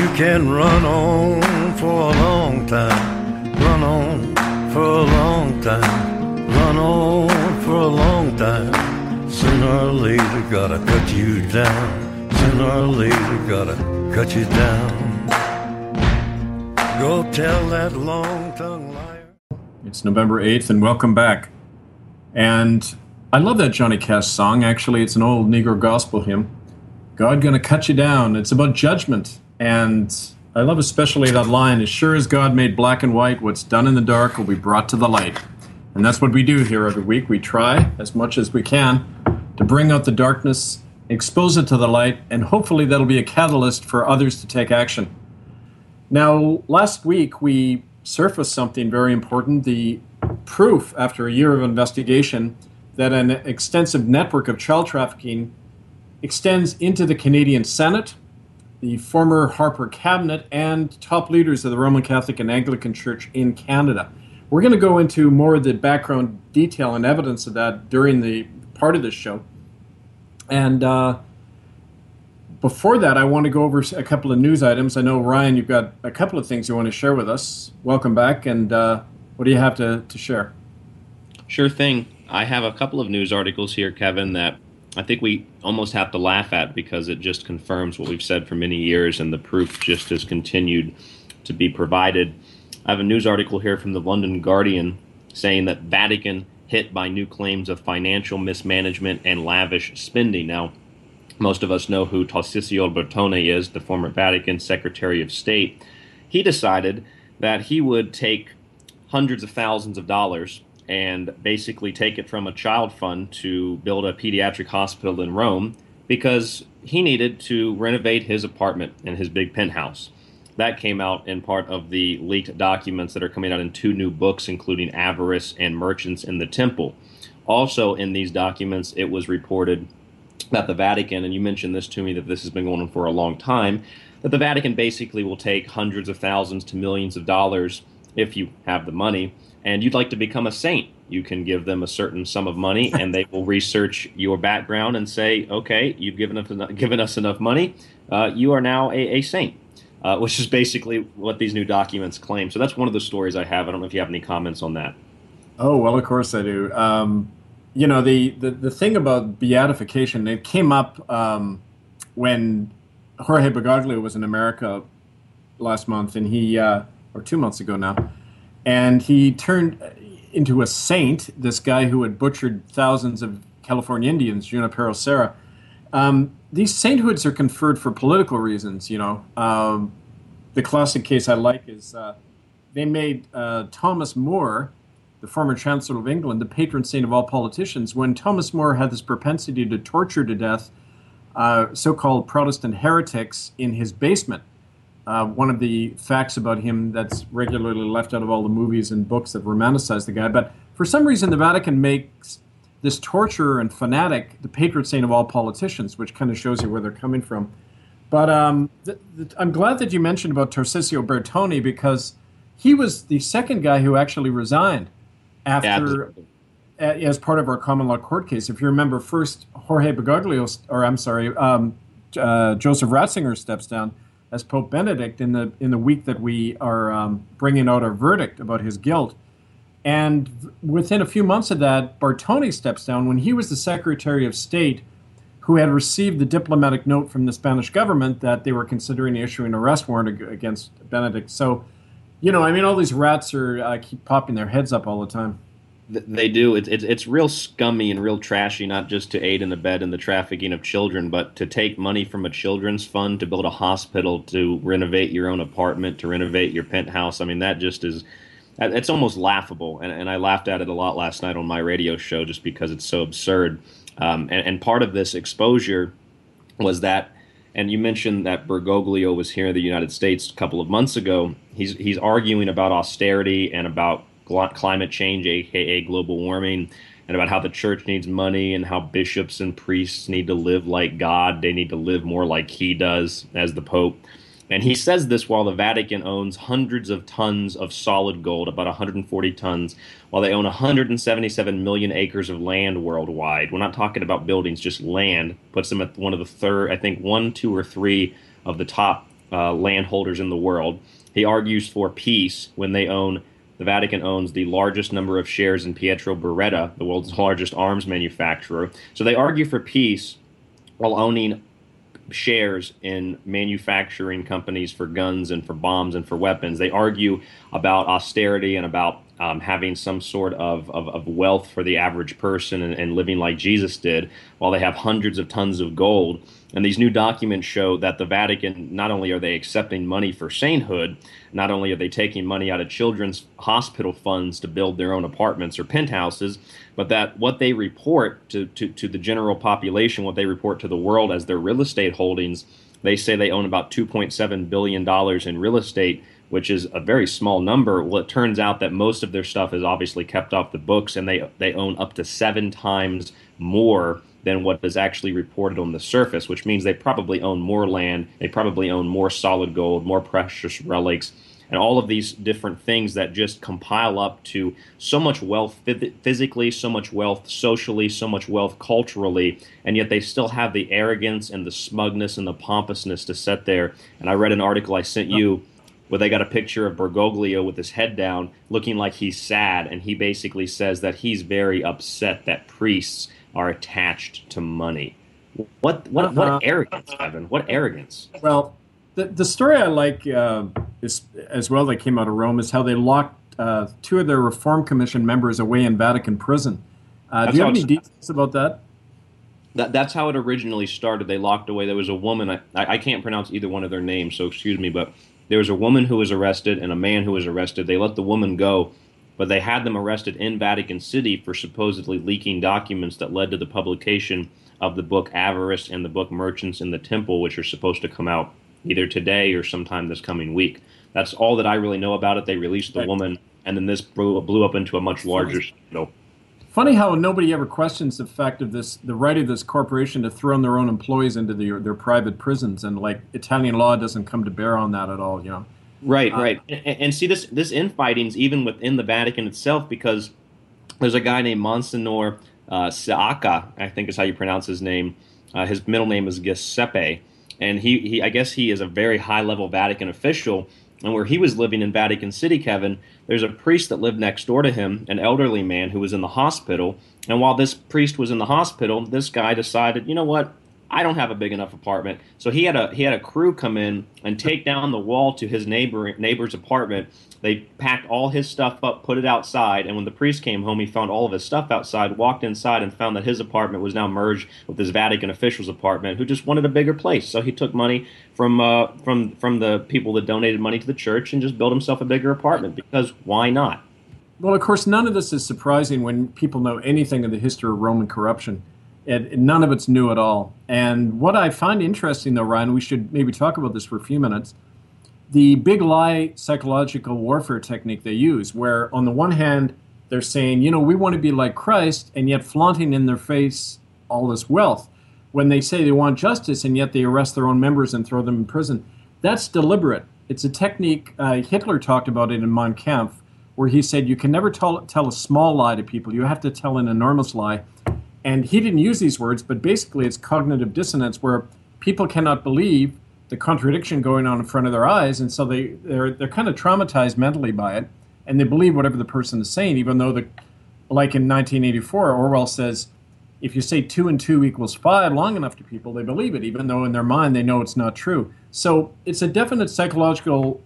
You can run on for a long time, run on for a long time, run on for a long time. Sooner or later, gotta cut you down. Sooner or later, gotta cut you down. Go tell that long-tongued liar. It's November 8th, and welcome back. And I love that Johnny Cash song. Actually, it's an old Negro gospel hymn. God gonna cut you down. It's about judgment. And I love especially that line, as sure as God made black and white, what's done in the dark will be brought to the light. And that's what we do here every week. We try as much as we can to bring out the darkness, expose it to the light, and hopefully that'll be a catalyst for others to take action. Now, last week we surfaced something very important, the proof after a year of investigation that an extensive network of child trafficking extends into the Canadian Senate, the former Harper cabinet, and top leaders of the Roman Catholic and Anglican Church in Canada. We're going to go into more of the background detail and evidence of that during the part of this show. And before that, I want to go over a couple of news items. I know, Ryan, you've got a couple of things you want to share with us. Welcome back, and what do you have to share? Sure thing. I have a couple of news articles here, Kevin, that I think we almost have to laugh at because it just confirms what we've said for many years, and the proof just has continued to be provided. I have a news article here from the London Guardian saying that Vatican hit by new claims of financial mismanagement and lavish spending. Now, most of us know who Tarcísio Bertone is, the former Vatican Secretary of State. He decided that he would take hundreds of thousands of dollars and basically take it from a child fund to build a pediatric hospital in Rome because he needed to renovate his apartment and his big penthouse. That came out in part of the leaked documents that are coming out in two new books, including Avarice and Merchants in the Temple. Also in these documents, it was reported that the Vatican, and you mentioned this to me that this has been going on for a long time, that the Vatican basically will take hundreds of thousands to millions of dollars if you have the money, and you'd like to become a saint. You can give them a certain sum of money, and they will research your background and say, okay, you've given us enough money, you are now a saint, which is basically what these new documents claim. So that's one of the stories I have. I don't know if you have any comments on that. Oh, well, of course I do. You know, the thing about beatification, it came up when Jorge Bergoglio was in America last month, and he, or 2 months ago now, and he turned into a saint, this guy who had butchered thousands of California Indians, Junipero Serra. These sainthoods are conferred for political reasons, you know. The classic case I like is they made Thomas More, the former Chancellor of England, the patron saint of all politicians, when Thomas More had this propensity to torture to death so-called Protestant heretics in his basement. One of the facts about him that's regularly left out of all the movies and books that romanticize the guy. But for some reason, the Vatican makes this torturer and fanatic the patron saint of all politicians, which kind of shows you where they're coming from. But I'm glad that you mentioned about Tarcísio Bertone, because he was the second guy who actually resigned after, as part of our common law court case. If you remember, first Jorge Bergoglio, or I'm sorry, Joseph Ratzinger steps down as Pope Benedict in the week that we are bringing out our verdict about his guilt. And within a few months of that, Bertone steps down when he was the Secretary of State who had received the diplomatic note from the Spanish government that they were considering issuing an arrest warrant against Benedict. So, you know, I mean, all these rats are keep popping their heads up all the time. They do. It's real scummy and real trashy, not just to aid and abet in the trafficking of children, but to take money from a children's fund to build a hospital, to renovate your own apartment, to renovate your penthouse. I mean, that just is, it's almost laughable. And I laughed at it a lot last night on my radio show just because it's so absurd. And part of this exposure was that, and you mentioned that Bergoglio was here in the United States a couple of months ago. He's arguing about austerity and about climate change, aka global warming, and about how the church needs money and how bishops and priests need to live like God. They need to live more like he does as the Pope. And he says this while the Vatican owns hundreds of tons of solid gold, about 140 tons, while they own 177 million acres of land worldwide. We're not talking about buildings, just land. Puts them at one of the third, I think, 1, 2, or 3 of the top landholders in the world. He argues for peace when the Vatican owns the largest number of shares in Pietro Beretta, the world's largest arms manufacturer. So they argue for peace while owning shares in manufacturing companies for guns and for bombs and for weapons. They argue about austerity and about having some sort of wealth for the average person and living like Jesus did, while they have hundreds of tons of gold. And these new documents show that the Vatican, not only are they accepting money for sainthood, not only are they taking money out of children's hospital funds to build their own apartments or penthouses, but that what they report to the general population, what they report to the world as their real estate holdings, they say they own about $2.7 billion in real estate, which is a very small number. Well, it turns out that most of their stuff is obviously kept off the books, and they own up to 7 times more than what is actually reported on the surface, which means they probably own more land, they probably own more solid gold, more precious relics, and all of these different things that just compile up to so much wealth physically, so much wealth socially, so much wealth culturally, and yet they still have the arrogance and the smugness and the pompousness to sit there. And I read an article I sent you where they got a picture of Bergoglio with his head down, looking like he's sad, and he basically says that he's very upset that priests are attached to money. What arrogance, Evan? What arrogance? Well, the story I like is as well that came out of Rome is how they locked 2 of their Reform Commission members away in Vatican prison. Do you have any details about that? That's how it originally started. They locked away. There was a woman. I can't pronounce either one of their names, so excuse me, but there was a woman who was arrested and a man who was arrested. They let the woman go, but they had them arrested in Vatican City for supposedly leaking documents that led to the publication of the book Avarice and the book Merchants in the Temple, which are supposed to come out either today or sometime this coming week. That's all that I really know about it. They released the woman, and then this blew up into a much larger scandal. Funny how nobody ever questions the fact of the right of this corporation to throw their own employees into their private prisons, and like Italian law doesn't come to bear on that at all, you know. Right. And see, this infighting's even within the Vatican itself, because there's a guy named Monsignor Siaka, I think is how you pronounce his name. His middle name is Giuseppe, and he I guess he is a very high-level Vatican official. And where he was living in Vatican City, Kevin, there's a priest that lived next door to him, an elderly man who was in the hospital. And while this priest was in the hospital, this guy decided, you know what? I don't have a big enough apartment. So he had a crew come in and take down the wall to his neighbor's apartment. They packed all his stuff up, put it outside, and when the priest came home, he found all of his stuff outside, walked inside, and found that his apartment was now merged with his Vatican official's apartment, who just wanted a bigger place. So he took money from the people that donated money to the church and just built himself a bigger apartment, because why not? Well, of course, none of this is surprising when people know anything of the history of Roman corruption. None of it's new at all. And what I find interesting, though, Ryan, we should maybe talk about this for a few minutes, the big lie psychological warfare technique they use, where on the one hand, they're saying, you know, we want to be like Christ, and yet flaunting in their face all this wealth. When they say they want justice, and yet they arrest their own members and throw them in prison. That's deliberate. It's a technique, Hitler talked about it in Mein Kampf, where he said you can never tell a small lie to people. You have to tell an enormous lie. And he didn't use these words, but basically it's cognitive dissonance, where people cannot believe the contradiction going on in front of their eyes, and so they're kind of traumatized mentally by it, and they believe whatever the person is saying, even though like in 1984, Orwell says, if you say 2 and 2 equals 5 long enough to people, they believe it, even though in their mind they know it's not true. So it's a definite psychological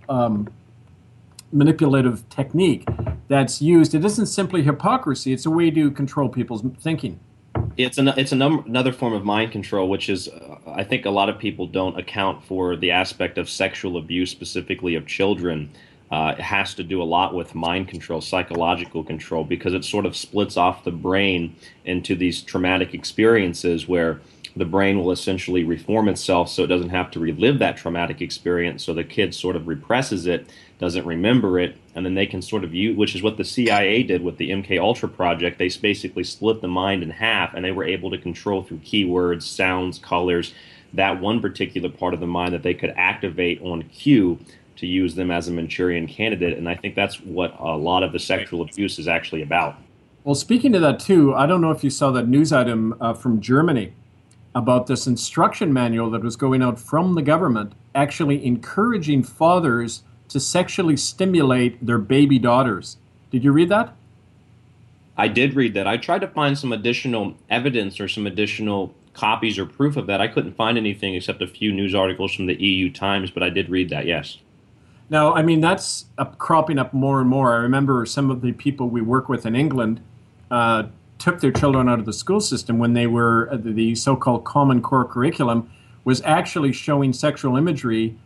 manipulative technique that's used. It isn't simply hypocrisy, it's a way to control people's thinking. It's another form of mind control, which is, I think a lot of people don't account for the aspect of sexual abuse, specifically of children. It has to do a lot with mind control, psychological control, because it sort of splits off the brain into these traumatic experiences where the brain will essentially reform itself so it doesn't have to relive that traumatic experience. So the kid sort of represses it, doesn't remember it, and then they can sort of use, which is what the CIA did with the MK Ultra project. They basically split the mind in half, and they were able to control through keywords, sounds, colors, that one particular part of the mind that they could activate on cue to use them as a Manchurian candidate. And I think that's what a lot of the sexual abuse is actually about. Well, speaking to that too, I don't know if you saw that news item from Germany about this instruction manual that was going out from the government actually encouraging fathers to sexually stimulate their baby daughters. Did you read that? I did read that. I tried to find some additional evidence or some additional copies or proof of that. I couldn't find anything except a few news articles from the EU Times, but I did read that, yes. Now, I mean, that's cropping up more and more. I remember some of the people we work with in England took their children out of the school system when they were the so-called Common Core curriculum was actually showing sexual imagery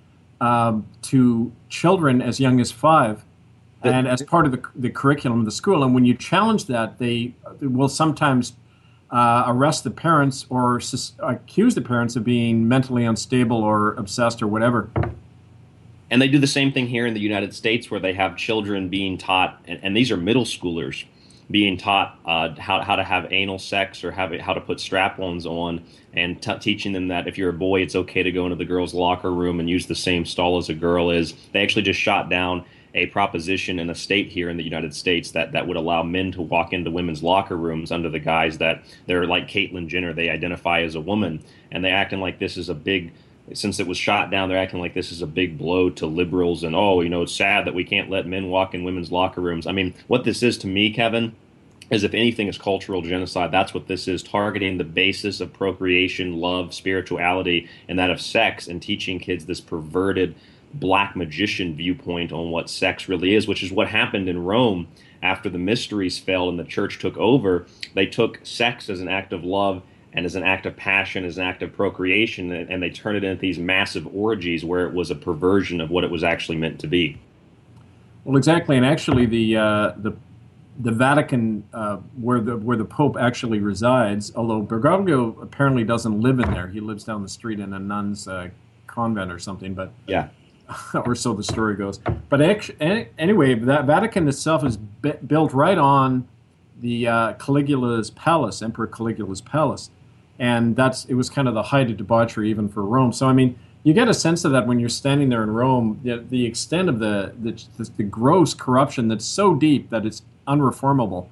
to children as young as 5. And as part of the curriculum of the school. And when you challenge that, they will sometimes arrest the parents or accuse the parents of being mentally unstable or obsessed or whatever. And they do the same thing here in the United States where they have children being taught, and these are middle schoolers, being taught how to have anal sex or how to put strap-ons on, and teaching them that if you're a boy, it's okay to go into the girls' locker room and use the same stall as a girl is. They actually just shot down a proposition in a state here in the United States that would allow men to walk into women's locker rooms under the guise that they're like Caitlyn Jenner, they identify as a woman, and they're acting like this is a big, since it was shot down, they're acting like this is a big blow to liberals and, it's sad that we can't let men walk in women's locker rooms. I mean, what this is to me, Kevin, is if anything is cultural genocide, that's what this is, targeting the basis of procreation, love, spirituality, and that of sex, and teaching kids this perverted black magician viewpoint on what sex really is, which is what happened in Rome after the mysteries fell and the church took over. They took sex as an act of love and as an act of passion, as an act of procreation, and they turned it into these massive orgies where it was a perversion of what it was actually meant to be. Well, exactly, and actually the Vatican, where the Pope actually resides, although Bergoglio apparently doesn't live in there, he lives down the street in a nun's convent or something, but yeah. Or so the story goes. But anyway, that Vatican itself is built right on the Caligula's palace, Emperor Caligula's palace, and it was kind of the height of debauchery even for Rome. So I mean, you get a sense of that when you're standing there in Rome, the extent of the gross corruption that's so deep that it's unreformable.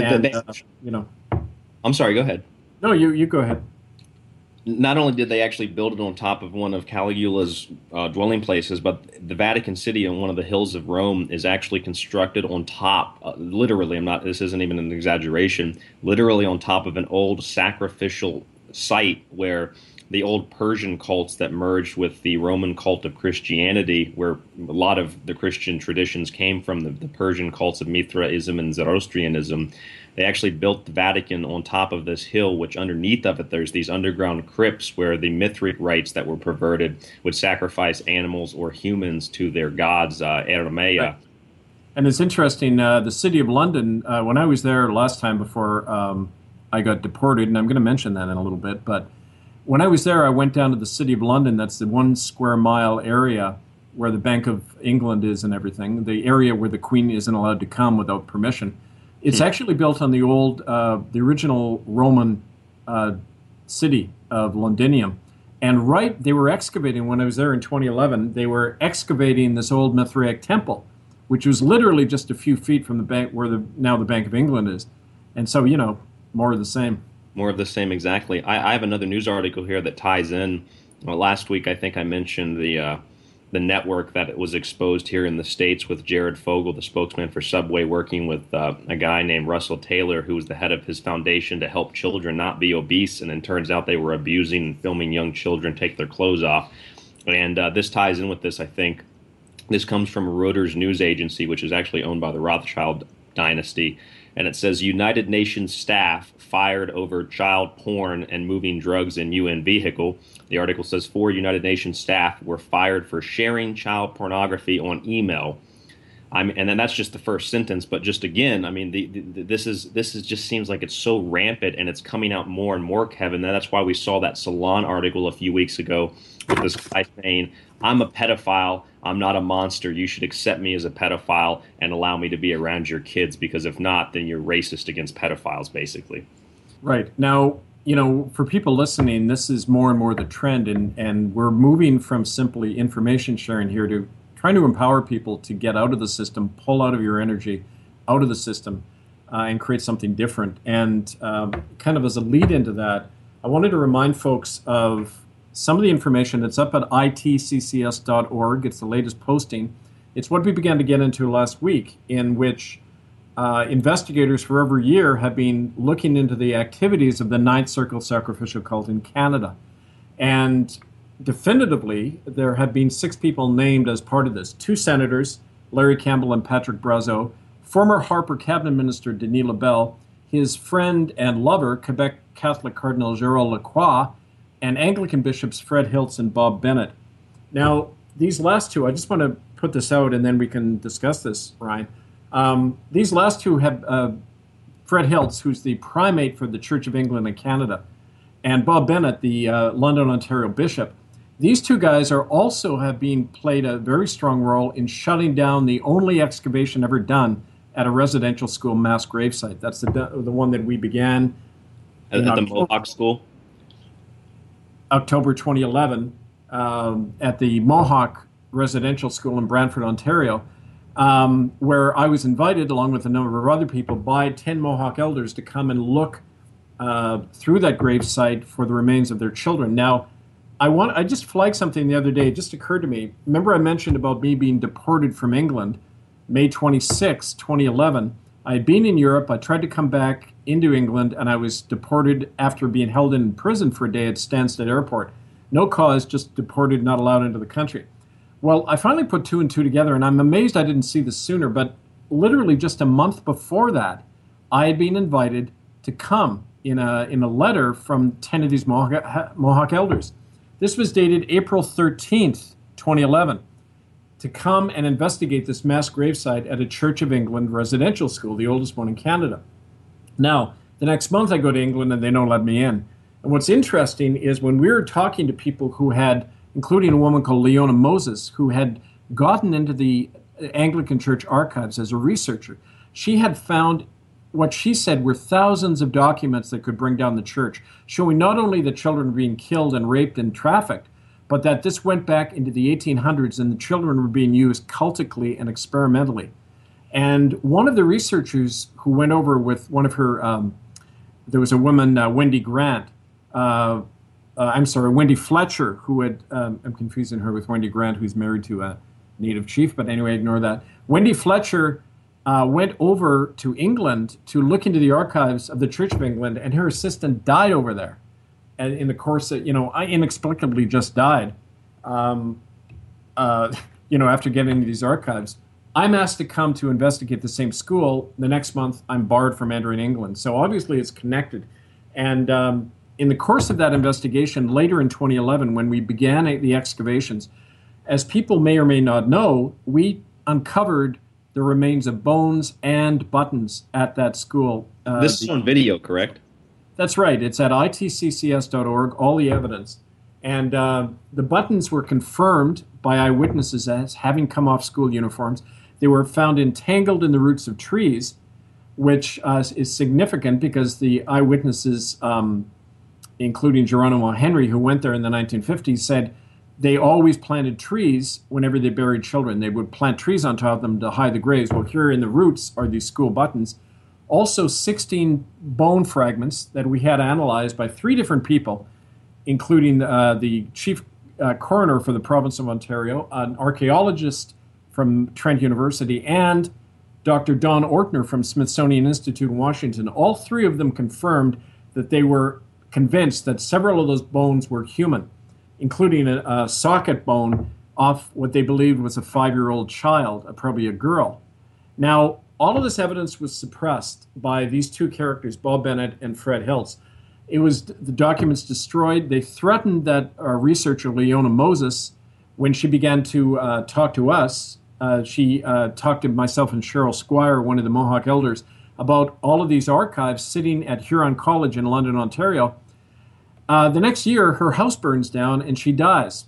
I'm sorry. Go ahead. No, you go ahead. Not only did they actually build it on top of one of Caligula's dwelling places, but the Vatican City on one of the hills of Rome is actually constructed on top, literally, this isn't even an exaggeration, literally on top of an old sacrificial site where the old Persian cults that merged with the Roman cult of Christianity, where a lot of the Christian traditions came from, the Persian cults of Mithraism and Zoroastrianism. They actually built the Vatican on top of this hill, which underneath of it, there's these underground crypts where the Mithric rites that were perverted would sacrifice animals or humans to their gods, Ermea. Right. And it's interesting, the City of London, when I was there last time before I got deported, and I'm going to mention that in a little bit, but when I was there, I went down to the City of London. That's the 1 square mile area where the Bank of England is and everything, the area where the Queen isn't allowed to come without permission. It's actually built on the the original Roman city of Londinium. And they were excavating, when I was there in 2011, they were excavating this old Mithraic temple, which was literally just a few feet from the bank where now the Bank of England is. And so, more of the same. More of the same, exactly. I have another news article here that ties in. Last week, I think I mentioned the network that was exposed here in the States with Jared Fogle, the spokesman for Subway, working with a guy named Russell Taylor, who was the head of his foundation to help children not be obese. And it turns out they were abusing and filming young children take their clothes off. And this ties in with this, I think. This comes from Reuters news agency, which is actually owned by the Rothschild dynasty. And it says United Nations staff fired over child porn and moving drugs in UN vehicle. The article says 4 United Nations staff were fired for sharing child pornography on email. And then that's just the first sentence, but just again, I mean, this is just seems like it's so rampant and it's coming out more and more, Kevin. That's why we saw that Salon article a few weeks ago with this guy saying, "I'm a pedophile. I'm not a monster. You should accept me as a pedophile and allow me to be around your kids, because if not, then you're racist against pedophiles," basically. Right. Now, for people listening, this is more and more the trend, and we're moving from simply information sharing here to trying to empower people to get out of the system, pull out of your energy, out of the system, and create something different. And kind of as a lead into that, I wanted to remind folks of some of the information. It's up at itccs.org. It's the latest posting. It's what we began to get into last week, in which investigators for over a year have been looking into the activities of the Ninth Circle sacrificial cult in Canada. And definitively, there have been 6 people named as part of this. 2 senators, Larry Campbell and Patrick Brazeau, former Harper cabinet minister Denis Lebel, his friend and lover, Quebec Catholic Cardinal Gerald Lacroix, and Anglican bishops Fred Hiltz and Bob Bennett. Now, these last 2, I just want to put this out and then we can discuss this, Ryan. These last 2 have Fred Hiltz, who's the primate for the Church of England and Canada, and Bob Bennett, the London, Ontario bishop. These 2 guys have played a very strong role in shutting down the only excavation ever done at a residential school mass gravesite. That's the one that we began at the Mohawk School, October 2011, at the Mohawk Residential School in Brantford, Ontario, where I was invited, along with a number of other people, by 10 Mohawk elders to come and look through that gravesite for the remains of their children. Now, I just flagged something the other day. It just occurred to me. Remember I mentioned about me being deported from England, May 26, 2011. I had been in Europe. I tried to come back into England, and I was deported after being held in prison for a day at Stansted Airport. No cause, just deported, not allowed into the country. Well, I finally put 2 and 2 together, and I'm amazed I didn't see this sooner, but literally just a month before that, I had been invited to come in a letter from 10 of these Mohawk elders. This was dated April 13th, 2011, to come and investigate this mass gravesite at a Church of England residential school, the oldest one in Canada. Now, the next month I go to England and they don't let me in. And what's interesting is when we were talking to people who had, including a woman called Leona Moses, who had gotten into the Anglican Church archives as a researcher, she had found what she said were thousands of documents that could bring down the church, showing not only the children being killed and raped and trafficked, but that this went back into the 1800s and the children were being used cultically and experimentally. And one of the researchers who went over with one of her, there was a woman, Wendy Fletcher, who had, I'm confusing her with Wendy Grant, who's married to a native chief, but anyway, ignore that. Wendy Fletcher went over to England to look into the archives of the Church of England, and her assistant died over there. And in the course that, I inexplicably just died, after getting into these archives. I'm asked to come to investigate the same school. The next month, I'm barred from entering England. So obviously it's connected. And in the course of that investigation, later in 2011, when we began the excavations, as people may or may not know, we uncovered the remains of bones and buttons at that school. This is on video, correct? That's right. It's at itccs.org, all the evidence. And the buttons were confirmed by eyewitnesses as having come off school uniforms. They were found entangled in the roots of trees, which is significant because the eyewitnesses, including Geronimo Henry, who went there in the 1950s, said they always planted trees whenever they buried children. They would plant trees on top of them to hide the graves. Well, here in the roots are these school buttons. Also 16 bone fragments that we had analyzed by 3 different people, including the chief coroner for the province of Ontario, an archaeologist from Trent University, and Dr. Don Ortner from Smithsonian Institute in Washington. All 3 of them confirmed that they were convinced that several of those bones were human, including a socket bone off what they believed was a 5-year-old child, probably a girl. Now, all of this evidence was suppressed by these 2 characters, Bob Bennett and Fred Hiltz. It was the documents destroyed. They threatened that our researcher, Leona Moses, when she began to talk to us, she talked to myself and Cheryl Squire, one of the Mohawk elders, about all of these archives sitting at Huron College in London, Ontario. The next year, her house burns down and she dies.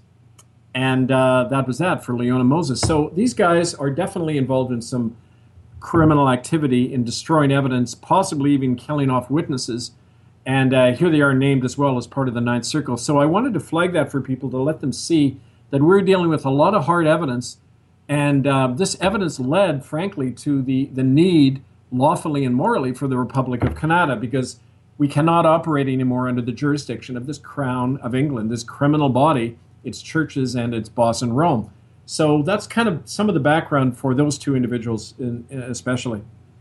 And that was that for Leona Moses. So these guys are definitely involved in some criminal activity in destroying evidence, possibly even killing off witnesses. And here they are named as well as part of the Ninth Circle. So I wanted to flag that for people to let them see that we're dealing with a lot of hard evidence. And this evidence led, frankly, to the need, lawfully and morally, for the Republic of Canada, because we cannot operate anymore under the jurisdiction of this Crown of England, this criminal body, its churches and its boss in Rome. So that's kind of some of the background for those two individuals, especially.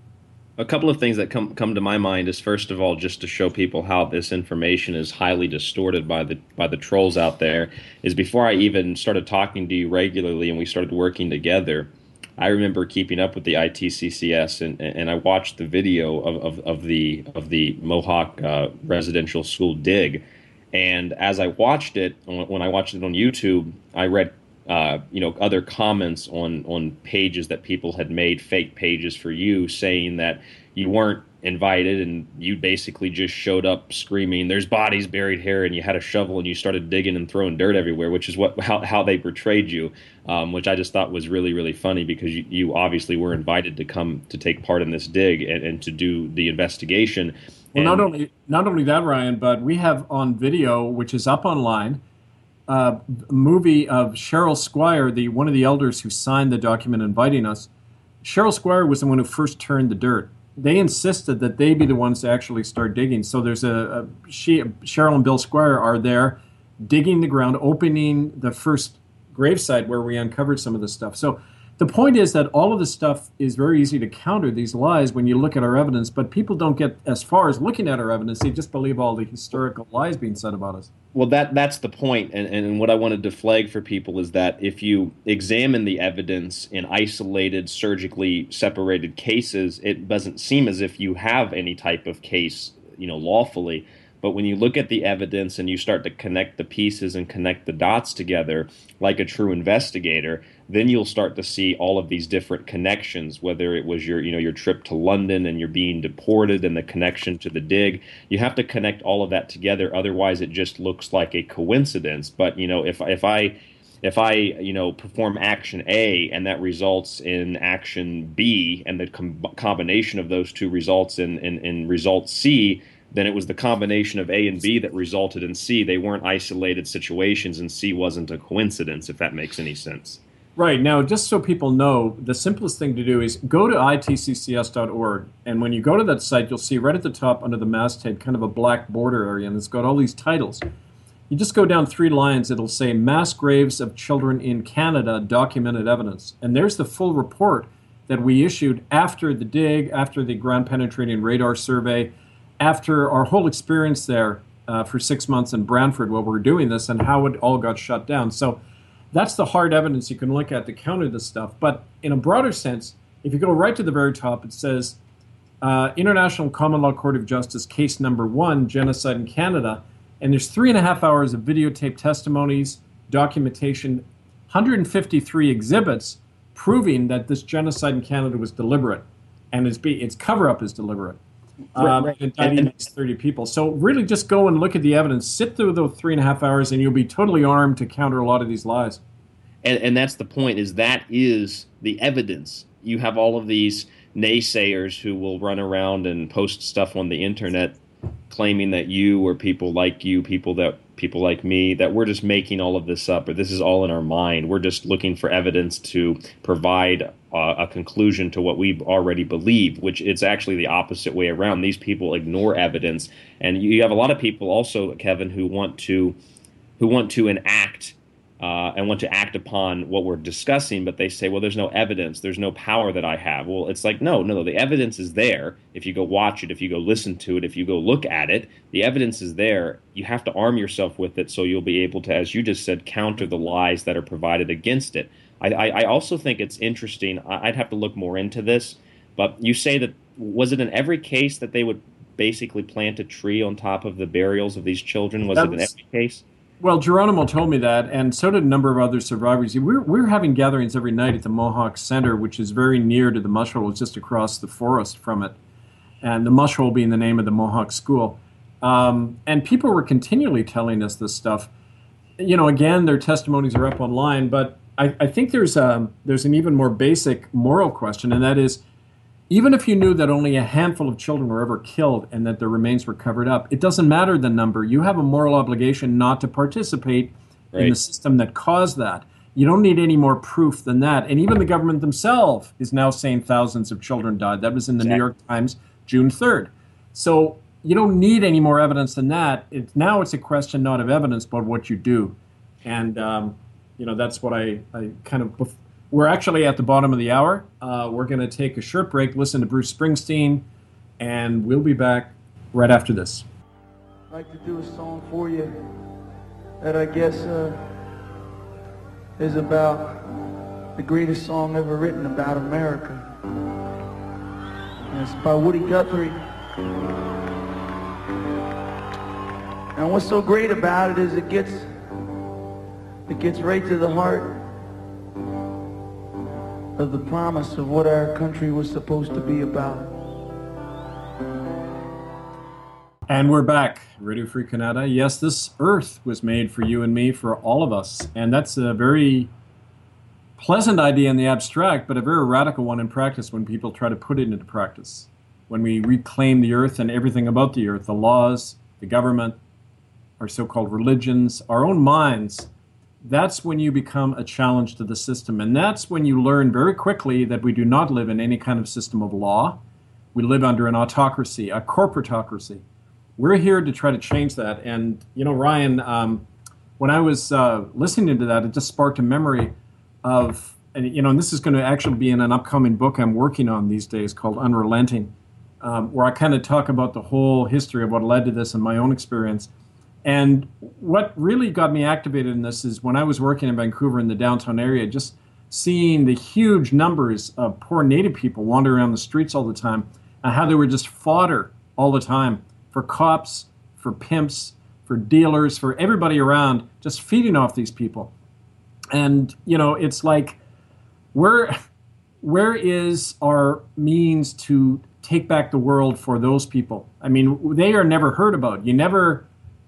A couple of things that come to my mind is, first of all, just to show people how this information is highly distorted by the trolls out there, is before I even started talking to you regularly and we started working together, I remember keeping up with the ITCCS, and I watched the video of the Mohawk residential school dig, and as I watched it, when I watched it on YouTube, I read other comments on pages that people had made, fake pages for you, saying that you weren't invited and you basically just showed up screaming, "There's bodies buried here," and you had a shovel and you started digging and throwing dirt everywhere, which is how they portrayed you, which I just thought was really, really funny, because you obviously were invited to come to take part in this dig and to do the investigation. Well, not only that, Ryan, but we have on video, which is up online, a movie of Cheryl Squire, one of the elders who signed the document inviting us. Cheryl Squire was the one who first turned the dirt. They insisted that they be the ones to actually start digging. So there's Cheryl and Bill Squire are there digging the ground, opening the first gravesite where we uncovered some of this stuff. So the point is that all of this stuff is very easy to counter, these lies, when you look at our evidence, but people don't get as far as looking at our evidence. They just believe all the historical lies being said about us. Well, that's the point, and what I wanted to flag for people is that if you examine the evidence in isolated, surgically separated cases, it doesn't seem as if you have any type of case, lawfully. But when you look at the evidence and you start to connect the pieces and connect the dots together like a true investigator, then you'll start to see all of these different connections, whether it was your trip to London and you're being deported and the connection to the dig. You have to connect all of that together. Otherwise, it just looks like a coincidence. But, if I perform action A and that results in action B, and the combination of those two results in result C, then it was the combination of A and B that resulted in C. They weren't isolated situations, and C wasn't a coincidence, if that makes any sense. Right. Now, just so people know, the simplest thing to do is go to itccs.org, and when you go to that site, you'll see right at the top under the masthead kind of a black border area, and it's got all these titles. You just go down 3 lines, it'll say Mass Graves of Children in Canada, Documented Evidence. And there's the full report that we issued after the dig, after the ground penetrating radar survey, after our whole experience there for 6 months in Brantford while we were doing this, and how it all got shut down. So that's the hard evidence you can look at to counter this stuff. But in a broader sense, if you go right to the very top, it says International Common Law Court of Justice, case number 1, genocide in Canada. And there's 3.5 hours of videotape testimonies, documentation, 153 exhibits proving that this genocide in Canada was deliberate, and its cover-up is deliberate. Indicting these 30 people. So really just go and look at the evidence, sit through those 3.5 hours, and you'll be totally armed to counter a lot of these lies. And that's the point, is that is the evidence. You have all of these naysayers who will run around and post stuff on the internet claiming that you or people like you, people like me, that we're just making all of this up, or this is all in our mind. We're just looking for evidence to provide a conclusion to what we already believe, which it's actually the opposite way around. These people ignore evidence, and you have a lot of people also, Kevin, who want to enact and want to act upon what we're discussing, but they say, well, there's no evidence, there's no power that I have. Well, it's like, no, the evidence is there. If you go watch it, if you go listen to it, if you go look at it, the evidence is there. You have to arm yourself with it so you'll be able to, as you just said, counter the lies that are provided against it. I also think it's interesting, I'd have to look more into this, but you say that, was it in every case that they would basically plant a tree on top of the burials of these children? Was it in every case? Well, Geronimo told me that, and so did a number of other survivors. We're having gatherings every night at the Mohawk Center, which is very near to the Mushroll. It's just across the forest from it, and the Mushroll being the name of the Mohawk school. And people were continually telling us this stuff. Again, their testimonies are up online, but I think there's an even more basic moral question, and that is, even if you knew that only a handful of children were ever killed and that their remains were covered up, it doesn't matter the number. You have a moral obligation not to participate in the system that caused that. You don't need any more proof than that. And even the government themselves is now saying thousands of children died. That was in the New York Times, June 3rd. So you don't need any more evidence than that. Now it's a question not of evidence, but what you do. And, that's what I kind of... We're actually at the bottom of the hour. We're going to take a short break, listen to Bruce Springsteen, and we'll be back right after this. I'd like to do a song for you that I guess is about the greatest song ever written about America. And it's by Woody Guthrie. And what's so great about it is it gets right to the heart of the promise of what our country was supposed to be about. And we're back, Radio Free Canada. Yes, this earth was made for you and me, for all of us. And that's a very pleasant idea in the abstract, but a very radical one in practice when people try to put it into practice. When we reclaim the earth and everything about the earth, the laws, the government, our so-called religions, our own minds, that's when you become a challenge to the system. And that's when you learn very quickly that we do not live in any kind of system of law. We live under an autocracy, a corporatocracy. We're here to try to change that. And, Ryan, when I was listening to that, it just sparked a memory of, and this is going to actually be in an upcoming book I'm working on these days called Unrelenting, where I kind of talk about the whole history of what led to this and my own experience. And what really got me activated in this is when I was working in Vancouver in the downtown area, just seeing the huge numbers of poor Native people wandering around the streets all the time and how they were just fodder all the time for cops, for pimps, for dealers, for everybody around, just feeding off these people. And, it's like, where is our means to take back the world for those people? I mean, they are never heard about. You never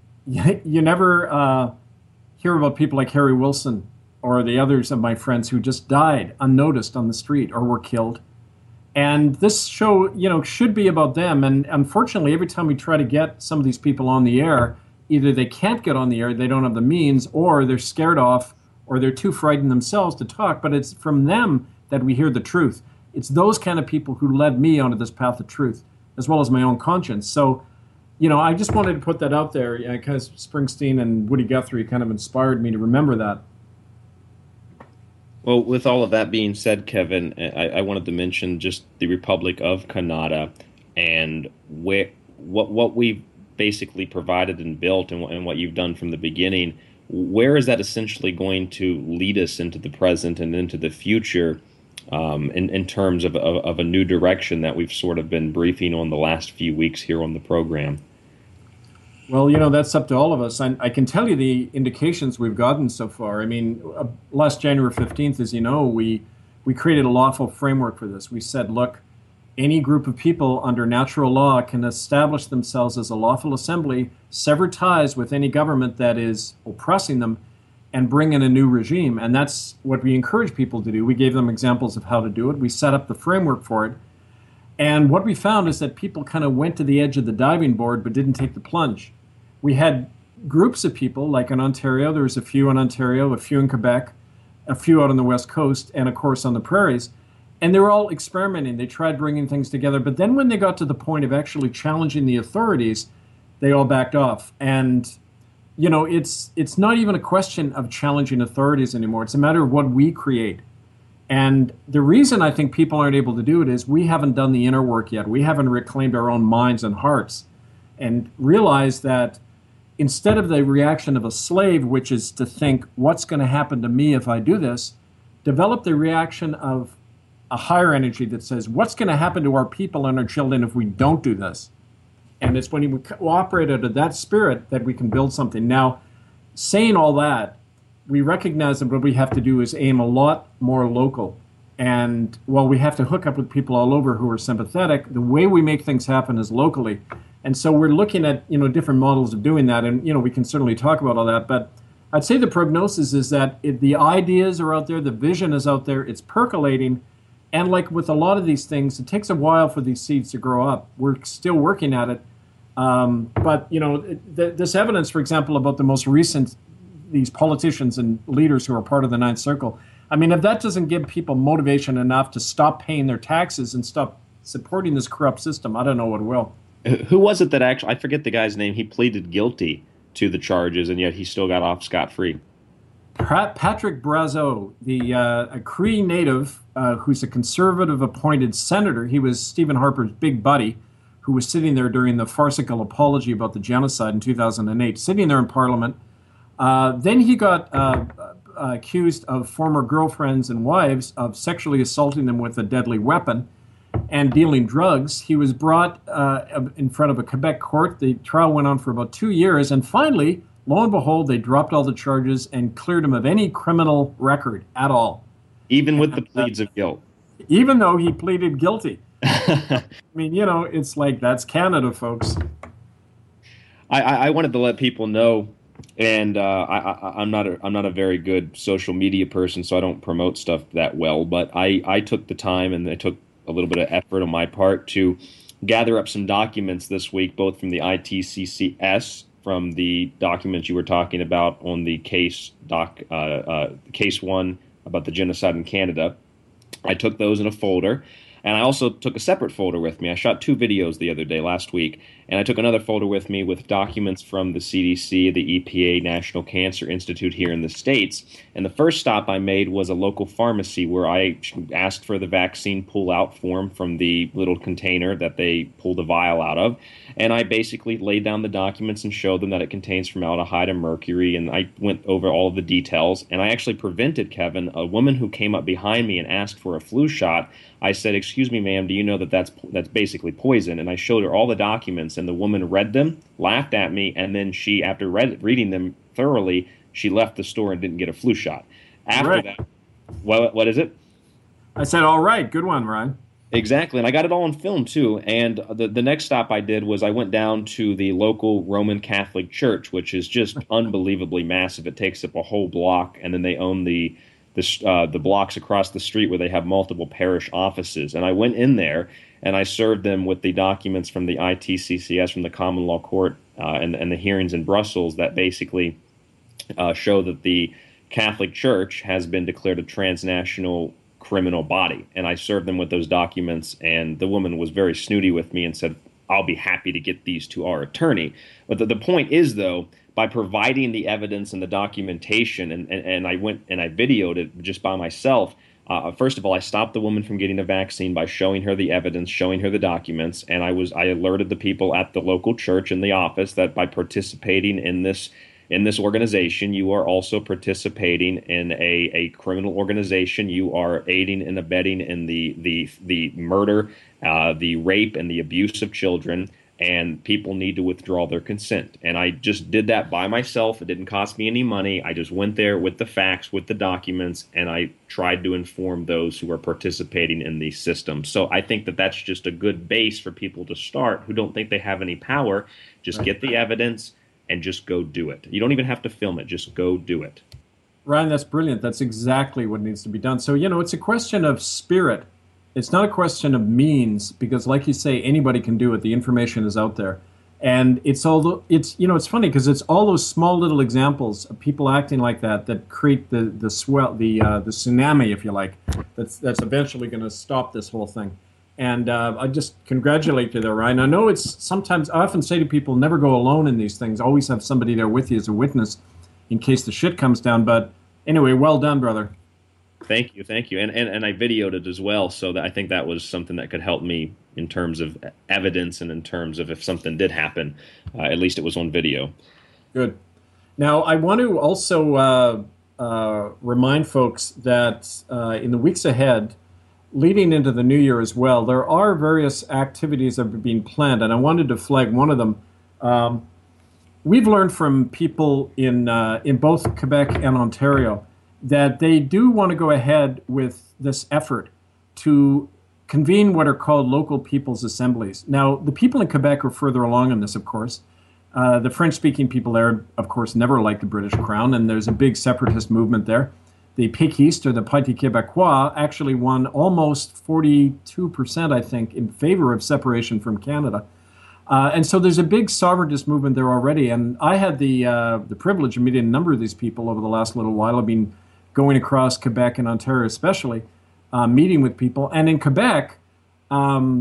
hear about people like Harry Wilson or the others of my friends who just died unnoticed on the street or were killed. And this show, should be about them. And unfortunately, every time we try to get some of these people on the air, either they can't get on the air, they don't have the means, or they're scared off, or they're too frightened themselves to talk. But it's from them that we hear the truth. It's those kind of people who led me onto this path of truth, as well as my own conscience. So, I just wanted to put that out there because Springsteen and Woody Guthrie kind of inspired me to remember that. Well, with all of that being said, Kevin, I wanted to mention just the Republic of Kannada and what we've basically provided and built and what you've done from the beginning. Where is that essentially going to lead us into the present and into the future in terms of a new direction that we've sort of been briefing on the last few weeks here on the program? Well, that's up to all of us. I can tell you the indications we've gotten so far. I mean, last January 15th, as you know, we created a lawful framework for this. We said, look, any group of people under natural law can establish themselves as a lawful assembly, sever ties with any government that is oppressing them, and bring in a new regime. And that's what we encourage people to do. We gave them examples of how to do it. We set up the framework for it. And what we found is that people kind of went to the edge of the diving board but didn't take the plunge. We had groups of people, like in Ontario, there was a few in Ontario, a few in Quebec, a few out on the West Coast, and of course on the prairies. And they were all experimenting. They tried bringing things together. But then when they got to the point of actually challenging the authorities, they all backed off. And, it's not even a question of challenging authorities anymore. It's a matter of what we create. And the reason I think people aren't able to do it is we haven't done the inner work yet. We haven't reclaimed our own minds and hearts and realized that instead of the reaction of a slave, which is to think, what's going to happen to me if I do this, develop the reaction of a higher energy that says, what's going to happen to our people and our children if we don't do this? And it's when we operate out of that spirit that we can build something. Now, saying all that, we recognize that what we have to do is aim a lot more local. And while we have to hook up with people all over who are sympathetic, the way we make things happen is locally. And so we're looking at, different models of doing that. And, we can certainly talk about all that. But I'd say the prognosis is that the ideas are out there, the vision is out there, it's percolating. And like with a lot of these things, it takes a while for these seeds to grow up. We're still working at it. But, this evidence, for example, about the most recent, these politicians and leaders who are part of the Ninth Circle, I mean, if that doesn't give people motivation enough to stop paying their taxes and stop supporting this corrupt system, I don't know what will. Who was it that actually, I forget the guy's name, he pleaded guilty to the charges and yet he still got off scot-free? Patrick Brazeau, a Cree native who's a conservative appointed senator. He was Stephen Harper's big buddy who was sitting there during the farcical apology about the genocide in 2008, sitting there in Parliament. Then he got accused of former girlfriends and wives of sexually assaulting them with a deadly weapon and dealing drugs. He was brought in front of a Quebec court. The trial went on for about 2 years, and finally, lo and behold, they dropped all the charges and cleared him of any criminal record at all. Even with the pleads of guilt. Even though he pleaded guilty. I mean, it's like, that's Canada, folks. I wanted to let people know, and I'm not a very good social media person, so I don't promote stuff that well. But I took the time, and I took a little bit of effort on my part to gather up some documents this week, both from the ITCCS, from the documents you were talking about on the case one about the genocide in Canada. I took those in a folder. And I also took a separate folder with me. I shot 2 videos the other day, last week, and I took another folder with me with documents from the CDC, the EPA, National Cancer Institute here in the States. And the first stop I made was a local pharmacy where I asked for the vaccine pull-out form from the little container that they pull the vial out of. And I basically laid down the documents and showed them that it contains formaldehyde and mercury, and I went over all of the details. And I actually prevented, Kevin, a woman who came up behind me and asked for a flu shot. I said, "Excuse me, ma'am, do you know that that's basically poison?" And I showed her all the documents, and the woman read them, laughed at me, and then she, after reading them thoroughly, she left the store and didn't get a flu shot. After that, what is it? I said, all right, good one, Ryan. Exactly, and I got it all on film, too. And the next stop I did was I went down to the local Roman Catholic Church, which is just unbelievably massive. It takes up a whole block, and then they own the blocks across the street where they have multiple parish offices. And I went in there and I served them with the documents from the ITCCS, from the Common Law Court, and the hearings in Brussels that basically show that the Catholic Church has been declared a transnational criminal body. And I served them with those documents, and the woman was very snooty with me and said, "I'll be happy to get these to our attorney." But the point is, though, by providing the evidence and the documentation, and I went and I videoed it just by myself. First of all, I stopped the woman from getting a vaccine by showing her the evidence, showing her the documents, and I alerted the people at the local church in the office that by participating in this organization, you are also participating in a criminal organization. You are aiding and abetting in the murder, the rape, and the abuse of children. And people need to withdraw their consent. And I just did that by myself. It didn't cost me any money. I just went there with the facts, with the documents, and I tried to inform those who are participating in these systems. So I think that that's just a good base for people to start who don't think they have any power. Just get the evidence and just go do it. You don't even have to film it. Just go do it. Ryan, that's brilliant. That's exactly what needs to be done. So, it's a question of spirit. It's not a question of means, because like you say, anybody can do it. The information is out there. And it's funny because it's all those small little examples of people acting like that create the tsunami, if you like, that's eventually going to stop this whole thing. And I just congratulate you there, Ryan. I know I often say to people, never go alone in these things. Always have somebody there with you as a witness in case the shit comes down. But anyway, well done, brother. Thank you. And I videoed it as well, so that I think that was something that could help me in terms of evidence and in terms of if something did happen, at least it was on video. Good. Now, I want to also remind folks that in the weeks ahead, leading into the new year as well, there are various activities that are being planned, and I wanted to flag one of them. We've learned from people in both Quebec and Ontario that they do want to go ahead with this effort to convene what are called local people's assemblies. Now, the people in Quebec are further along on this, of course. The French-speaking people there, of course, never liked the British Crown, and there's a big separatist movement there. The Péquistes, or the Parti Québécois, actually won almost 42%, I think, in favor of separation from Canada. And so there's a big sovereigntist movement there already, and I had the privilege of meeting a number of these people over the last little while. I've been going across Quebec and Ontario especially, meeting with people. And in Quebec,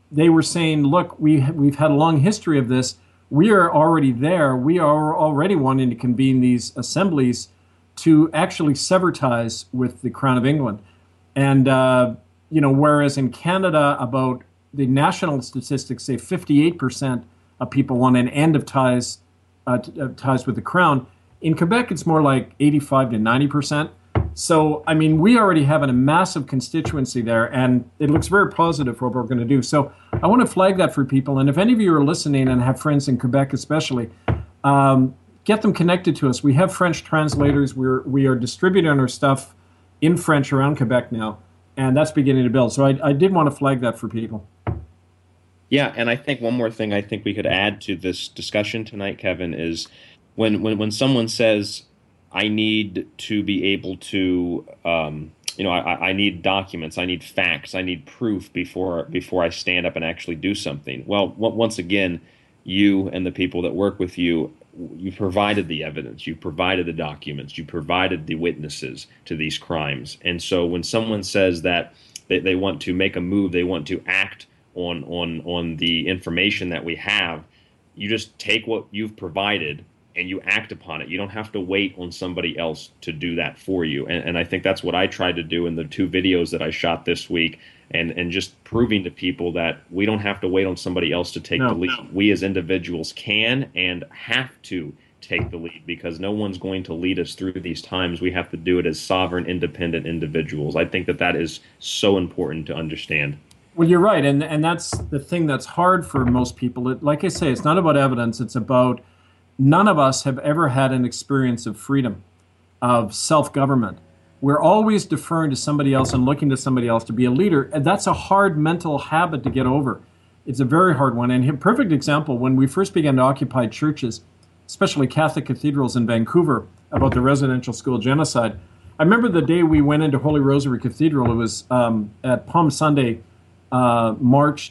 they were saying, look, we've had a long history of this. We are already there. We are already wanting to convene these assemblies to actually sever ties with the Crown of England. And, whereas in Canada, about the national statistics say 58% of people want an end of ties with the Crown. In Quebec, it's more like 85 to 90%. So, I mean, we already have a massive constituency there, and it looks very positive for what we're going to do. So I want to flag that for people. And if any of you are listening and have friends in Quebec especially, get them connected to us. We have French translators. We are distributing our stuff in French around Quebec now, and that's beginning to build. So I did want to flag that for people. Yeah, and I think one more thing I think we could add to this discussion tonight, Kevin, is when someone says, I need to be able to, I need documents, I need facts, I need proof before I stand up and actually do something. Well, once again, you and the people that work with you, you provided the evidence, you provided the documents, you provided the witnesses to these crimes. And so when someone says that they want to make a move, they want to act on the information that we have, you just take what you've provided and you act upon it. You don't have to wait on somebody else to do that for you. And I think that's what I tried to do in the 2 videos that I shot this week, and just proving to people that we don't have to wait on somebody else to take the lead. We as individuals can and have to take the lead, because no one's going to lead us through these times. We have to do it as sovereign, independent individuals. I think that is so important to understand. Well, you're right, and that's the thing that's hard for most people. Like I say, it's not about evidence. It's about none of us have ever had an experience of freedom, of self-government. We're always deferring to somebody else and looking to somebody else to be a leader. And that's a hard mental habit to get over. It's a very hard one. And a perfect example, when we first began to occupy churches, especially Catholic cathedrals in Vancouver, about the residential school genocide, I remember the day we went into Holy Rosary Cathedral. It was at Palm Sunday, March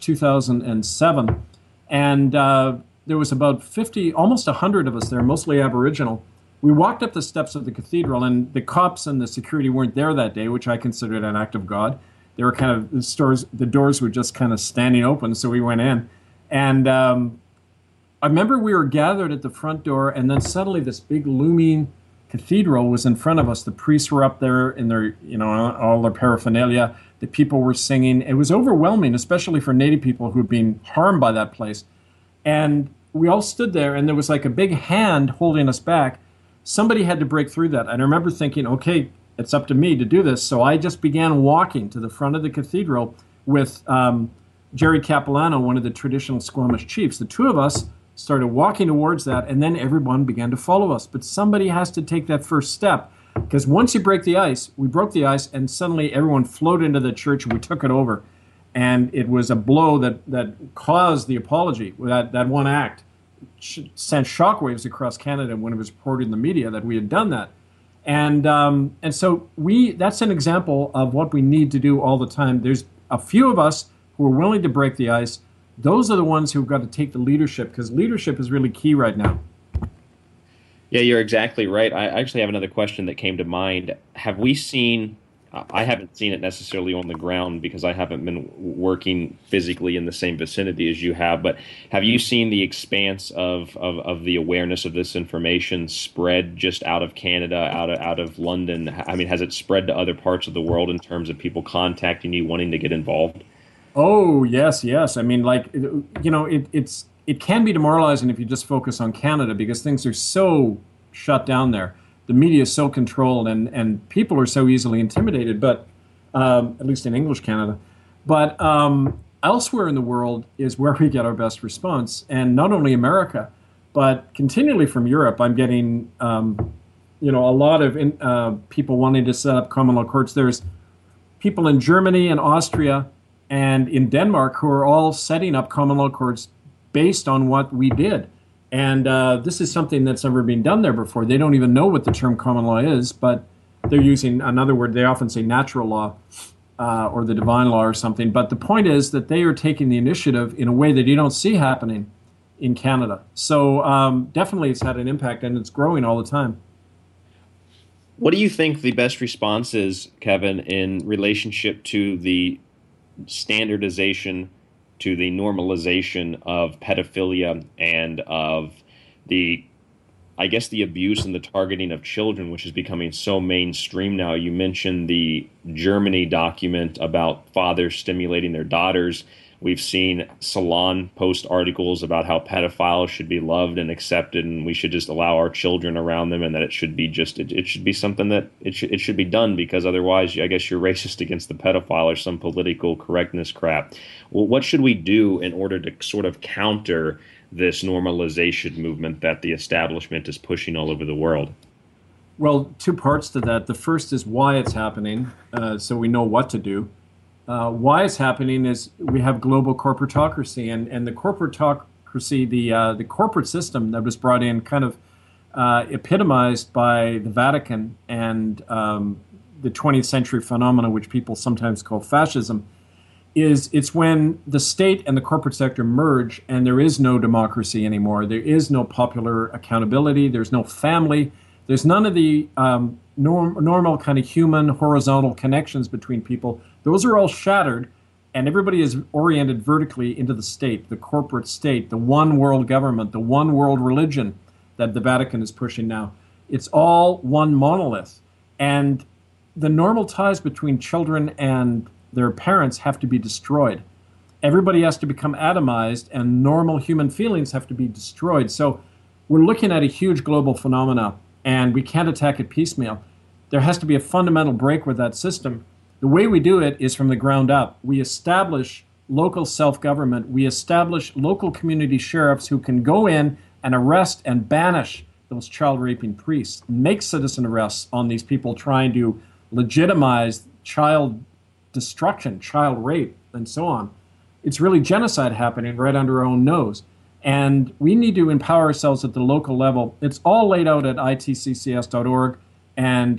2007. And there was about 50, almost 100 of us there, mostly Aboriginal. We walked up the steps of the cathedral, and the cops and the security weren't there that day, which I considered an act of God. They were kind of, the doors were just kind of standing open, so we went in. And I remember we were gathered at the front door, and then suddenly this big looming cathedral was in front of us. The priests were up there in their, all their paraphernalia. The people were singing. It was overwhelming, especially for Native people who had been harmed by that place. And we all stood there, and there was like a big hand holding us back. Somebody had to break through that. And I remember thinking, okay, it's up to me to do this. So I just began walking to the front of the cathedral with Jerry Capilano, one of the traditional Squamish chiefs. The 2 of us started walking towards that, and then everyone began to follow us. But somebody has to take that first step, because once you break the ice, we broke the ice, and suddenly everyone flowed into the church, and we took it over. And it was a blow that caused the apology. That one act sent shockwaves across Canada when it was reported in the media that we had done that. And so that's an example of what we need to do all the time. There's a few of us who are willing to break the ice. Those are the ones who've got to take the leadership, because leadership is really key right now. Yeah, you're exactly right. I actually have another question that came to mind. Have we seen... I haven't seen it necessarily on the ground because I haven't been working physically in the same vicinity as you have, but have you seen the expanse of the awareness of this information spread just out of Canada, out of London? I mean, has it spread to other parts of the world in terms of people contacting you, wanting to get involved? Oh, yes. I mean, it can be demoralizing if you just focus on Canada, because things are so shut down there. The media is so controlled, and people are so easily intimidated, but at least in English Canada. But elsewhere in the world is where we get our best response, and not only America, but continually from Europe. I'm getting a lot of people wanting to set up common law courts. There's people in Germany and Austria and in Denmark who are all setting up common law courts based on what we did. And this is something that's never been done there before. They don't even know what the term common law is, but they're using another word. They often say natural law or the divine law or something. But the point is that they are taking the initiative in a way that you don't see happening in Canada. So definitely it's had an impact, and it's growing all the time. What do you think the best response is, Kevin, in relationship to the standardization to the normalization of pedophilia and of the, I guess, the abuse and the targeting of children, which is becoming so mainstream now. You mentioned the Germany document about fathers stimulating their daughters. We've seen Salon post articles about how pedophiles should be loved and accepted, and we should just allow our children around them, and that it should be just it should be something that it should be done, because otherwise, I guess you're racist against the pedophile or some political correctness crap. Well, what should we do in order to sort of counter this normalization movement that the establishment is pushing all over the world? Well, two parts to that. The first is why it's happening, so we know what to do. Why it's happening is we have global corporatocracy, and the corporatocracy, the corporate system that was brought in, kind of epitomized by the Vatican and the 20th century phenomena, which people sometimes call fascism. It's when the state and the corporate sector merge, and there is no democracy anymore. There is no popular accountability. There's no family. There's none of the normal kind of human horizontal connections between people. Those are all shattered, and everybody is oriented vertically into the state, the corporate state, the one world government, the one world religion that the Vatican is pushing now. It's all one monolith. And the normal ties between children and their parents have to be destroyed. Everybody has to become atomized, and normal human feelings have to be destroyed. So we're looking at a huge global phenomena, and we can't attack it piecemeal. There has to be a fundamental break with that system. The way we do it is from the ground up. We establish local self-government. We establish local community sheriffs who can go in and arrest and banish those child-raping priests, make citizen arrests on these people trying to legitimize child destruction, child rape, and so on. It's really genocide happening right under our own nose. And we need to empower ourselves at the local level. It's all laid out at itccs.org and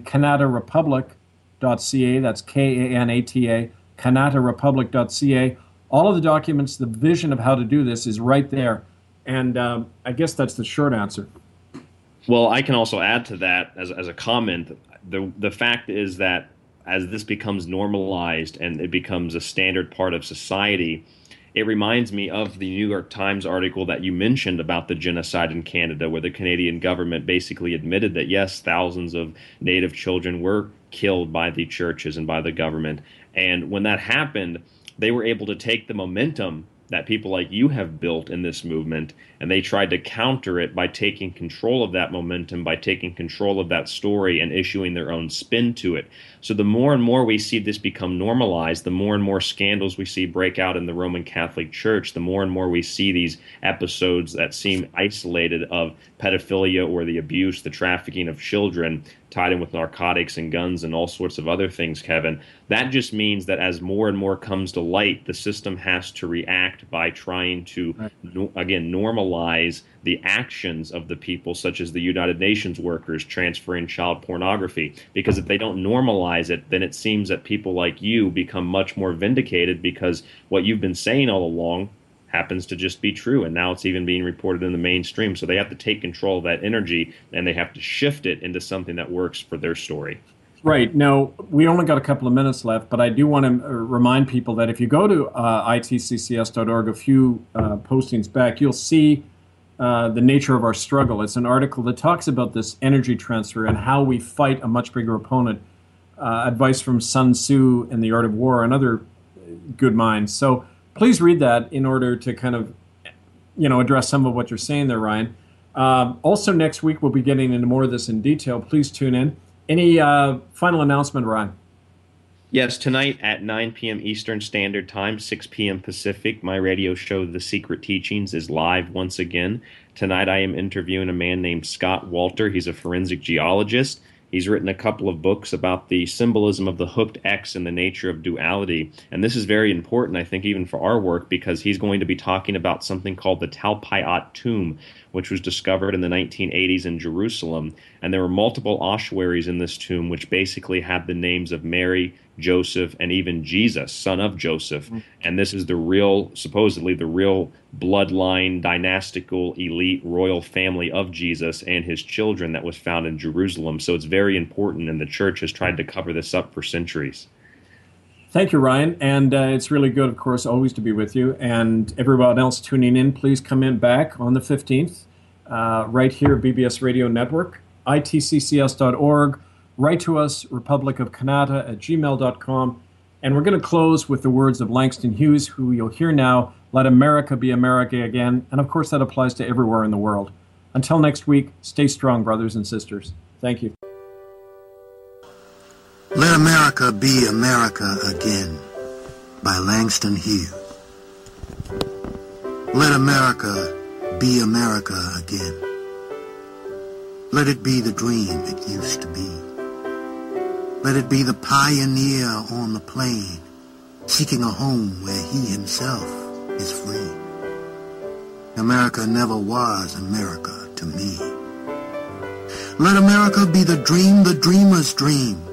kanatarepublic.ca. That's Kanata, kanatarepublic.ca. All of the documents, the vision of how to do this is right there. And I guess that's the short answer. Well, I can also add to that as a comment. The fact is that as this becomes normalized and it becomes a standard part of society, it reminds me of the New York Times article that you mentioned about the genocide in Canada, where the Canadian government basically admitted that, yes, thousands of Native children were killed by the churches and by the government. And when that happened, they were able to take the momentum that people like you have built in this movement, and they tried to counter it by taking control of that momentum, by taking control of that story and issuing their own spin to it. So the more and more we see this become normalized, the more and more scandals we see break out in the Roman Catholic Church, the more and more we see these episodes that seem isolated of pedophilia or the abuse, the trafficking of children tied in with narcotics and guns and all sorts of other things, Kevin. That just means that as more and more comes to light, the system has to react by trying to, again, normalize the actions of the people, such as the United Nations workers transferring child pornography. Because if they don't normalize it, then it seems that people like you become much more vindicated, because what you've been saying all along happens to just be true, and now it's even being reported in the mainstream. So they have to take control of that energy, and they have to shift it into something that works for their story. Right. Now, we only got a couple of minutes left, but I do want to remind people that if you go to itccs.org, a few postings back, you'll see the nature of our struggle. It's an article that talks about this energy transfer and how we fight a much bigger opponent. Advice from Sun Tzu in The Art of War and other good minds. So please read that in order to kind of, address some of what you're saying there, Ryan. Also, next week, we'll be getting into more of this in detail. Please tune in. Any final announcement, Ryan? Yes, tonight at 9 p.m. Eastern Standard Time, 6 p.m. Pacific, my radio show, The Secret Teachings, is live once again. Tonight I am interviewing a man named Scott Walter. He's a forensic geologist. He's written a couple of books about the symbolism of the hooked X and the nature of duality. And this is very important, I think, even for our work, because he's going to be talking about something called the Talpiot tomb, which was discovered in the 1980s in Jerusalem. And there were multiple ossuaries in this tomb, which basically had the names of Mary, Joseph, and even Jesus, son of Joseph. And this is supposedly the real bloodline, dynastical, elite, royal family of Jesus and his children that was found in Jerusalem. So it's very important, and the church has tried to cover this up for centuries. Thank you, Ryan. And it's really good, of course, always to be with you. And everyone else tuning in, please come in back on the 15th, right here at BBS Radio Network, itccs.org. Write to us, republicofcanada@gmail.com. And we're going to close with the words of Langston Hughes, who you'll hear now, "Let America be America again." And of course, that applies to everywhere in the world. Until next week, stay strong, brothers and sisters. Thank you. Let America be America again, by Langston Hughes. Let America be America again. Let it be the dream it used to be. Let it be the pioneer on the plain, seeking a home where he himself is free. America never was America to me. Let America be the dream the dreamer's dream,